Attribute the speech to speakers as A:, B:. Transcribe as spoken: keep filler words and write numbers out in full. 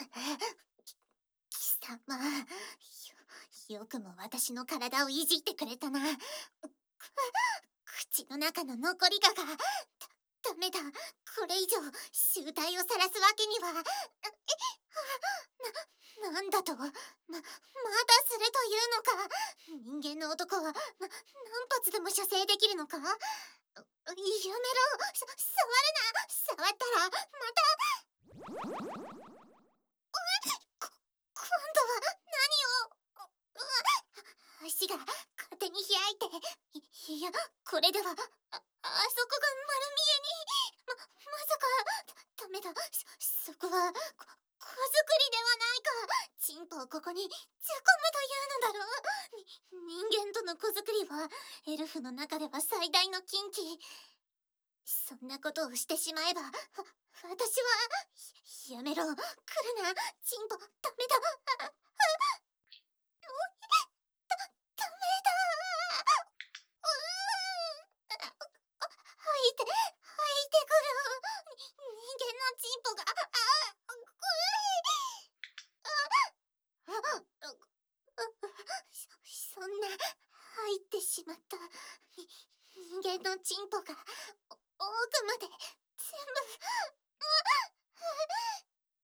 A: 貴様、よ、よくも私の体をいじってくれたな。く口の中の残りがが、ダメだ。これ以上、醜態を晒すわけには。な、なんだと？ま、まだするというのか？人間の男は、な、何発でも射精できるのか？やめろ！さ、触るな！触ったら、また…こ、今度は何を…う、足が勝手に開いて、い、いや、これでは、あ、あそこが丸見えに。ま、まさか、ダメだ、そ、そこは、こ、子作りではないか。チンポをここに突っ込むというのだろう。に、人間との子作りは、エルフの中では最大の禁忌。そんなことをしてしまえば、わ、私は、や、やめろ、来るな、チンポ、ダメだ、あ、あ、もう、だ、ダメだ。うーん。あ、あ、吐いて、吐いてくる。に、人間のチンポが、あ、あ、くい。あ、あ、あ、あ、そ、そんな、入ってしまった、に、人間のチンポが、お、奥まで、全部、う、う